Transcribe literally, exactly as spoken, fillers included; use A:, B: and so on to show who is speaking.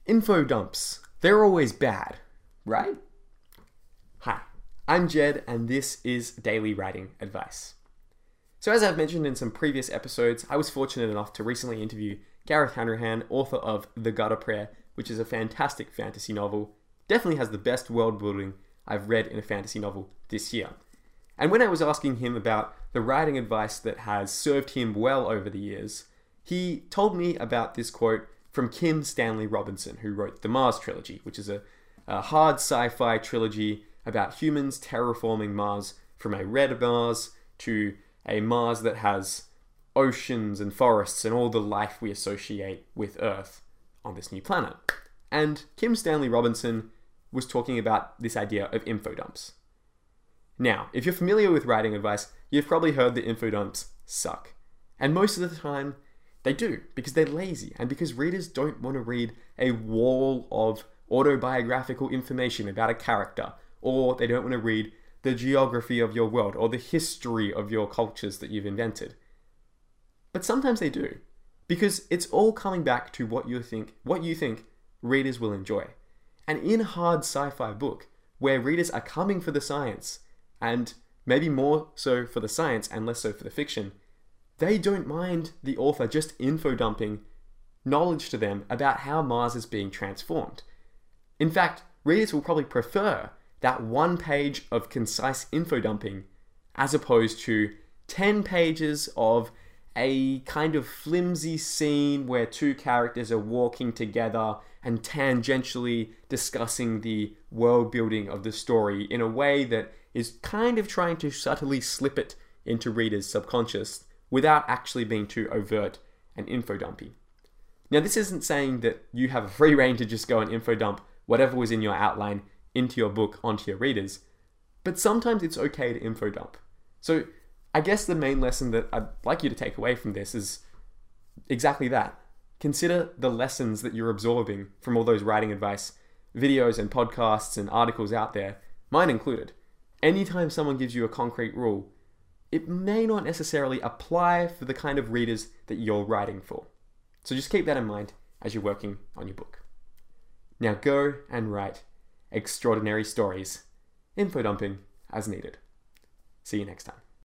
A: Info dumps. They're always bad, right? Hi, I'm Jed, and this is Daily Writing Advice. So as I've mentioned in some previous episodes, I was fortunate enough to recently interview Gareth Hanrahan, author of The Gutter Prayer, which is a fantastic fantasy novel. Definitely has the best world building I've read in a fantasy novel this year. And when I was asking him about the writing advice that has served him well over the years, he told me about this quote from Kim Stanley Robinson, who wrote the Mars Trilogy, which is a, a hard sci-fi trilogy about humans terraforming Mars from a red Mars to a Mars that has oceans and forests and all the life we associate with Earth on this new planet. And Kim Stanley Robinson was talking about this idea of info dumps. Now, if you're familiar with writing advice, you've probably heard that info dumps suck. And most of the time, they do, because they're lazy and because readers don't want to read a wall of autobiographical information about a character, or they don't want to read the geography of your world or the history of your cultures that you've invented. But sometimes they do, because it's all coming back to what you think, what you think readers will enjoy. And in a hard sci-fi book, where readers are coming for the science, and maybe more so for the science and less so for the fiction, they don't mind the author just info dumping knowledge to them about how Mars is being transformed. In fact, readers will probably prefer that one page of concise info dumping as opposed to ten pages of a kind of flimsy scene where two characters are walking together and tangentially discussing the world building of the story in a way that is kind of trying to subtly slip it into readers' subconscious without actually being too overt and info dumpy. Now, this isn't saying that you have a free rein to just go and info dump whatever was in your outline into your book onto your readers, but sometimes it's okay to info dump. So I guess the main lesson that I'd like you to take away from this is exactly that. Consider the lessons that you're absorbing from all those writing advice videos and podcasts and articles out there, mine included. Anytime someone gives you a concrete rule, it may not necessarily apply for the kind of readers that you're writing for. So just keep that in mind as you're working on your book. Now go and write extraordinary stories, info dumping as needed. See you next time.